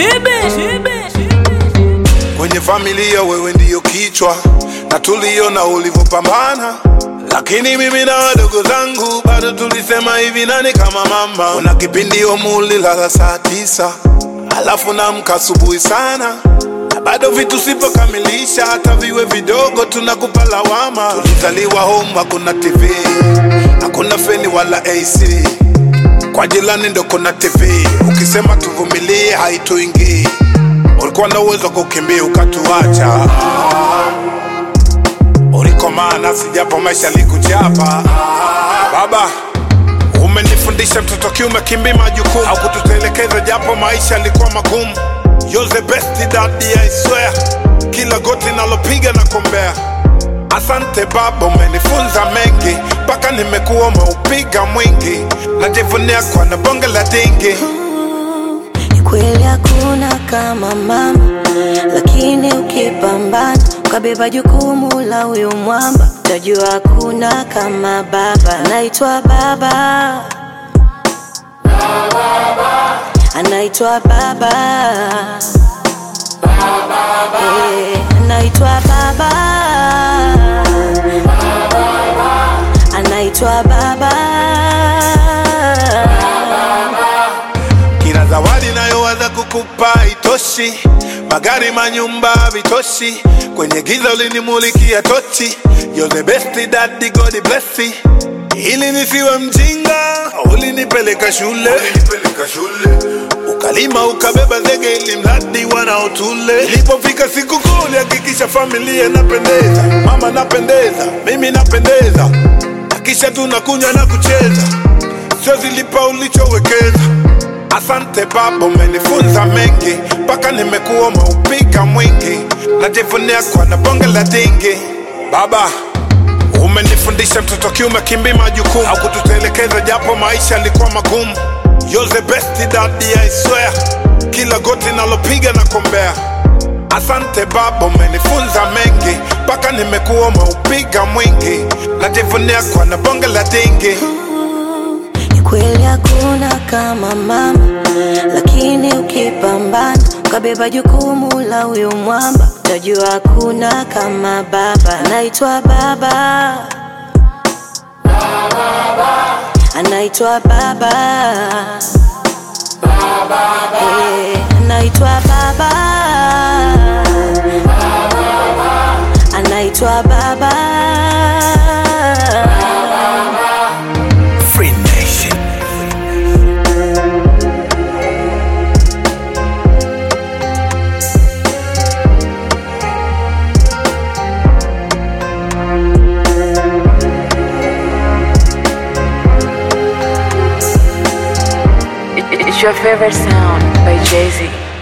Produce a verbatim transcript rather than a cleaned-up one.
Kwenye familia wewe ndiyo kichwa, na tuliona ulivyopambana, lakini mimi na wadogo zangu bado tulisema hivi, nani kama mama? Kuna kipindi omuli lala saa tisa, alafu naamka asubuhi sana, na bado vitu sipokamilisha, hata viwe vidogo tunakupa lawama. Tulizaliwa home, hakuna T V, hakuna feni wala A C, kwa jirani ndo kuna T V, ukisema tuvumilie haituingii. Ulikuwa na uwezo kukimbia ukatuacha, ulikomana sijapo maisha likuchapa. Baba, umenifundisha mtoto kiume kimbi majukumu, au kututelekeza japo maisha yalikuwa magumu. You're the best daddy, I swear, kila goti nalopiga na kombea. Asante baba, umenifunza mengi, mpaka nimekuwa umeupiga mwingi, najivunia kwa na bonge la dingi. Kweli hakuna kama mama, lakini ukipambana ukabeba jukumu la huyu mwamba, utajua hakuna kama baba. Anaitwa baba, anaitwa baba, hey, anaitwa baba, anaitwa baba. Kila zawadi nayowaza kukupa itoshi, magari manyumba vitoshi, kwenye giza ulinimulikia tochi. You're the best daddy, God bless you. Ili nisiwe mjinga ulinipeleka shule, ulinipeleka shule. Ukalima ukabeba zege ili mradi wanaotule. Ilipofika siku kuu ulihakikisha familia napendeza, mama napendeza, mimi napendeza, kisha tunakunywa na kucheza, sio zilipa ulichowekeza. Asante baba, umenifunza mengi, mpaka nimekuwa umeupiga mwingi, najivunia kwa na bonge la dingi. Baba, umenifundisha mtoto kiume kimbi majukumu, au kututelekeza japo maisha yalikuwa magumu. You're the best daddy, I swear, kila goti nalopiga na kombea. Asante baba, umenifunza mengi, mpaka nimekuwa umeupiga mwingi, najivunia kwa na bonge la dingi. Kweli hakuna kama mama, lakini ukipambana ukabeba jukumu la huyu mwamba, utajua hakuna kama baba. Anaitwa baba, anaitwa baba, hey, anaitwa baba, anaitwa baba. Free Nation. It's your favorite sound by Jay-Z.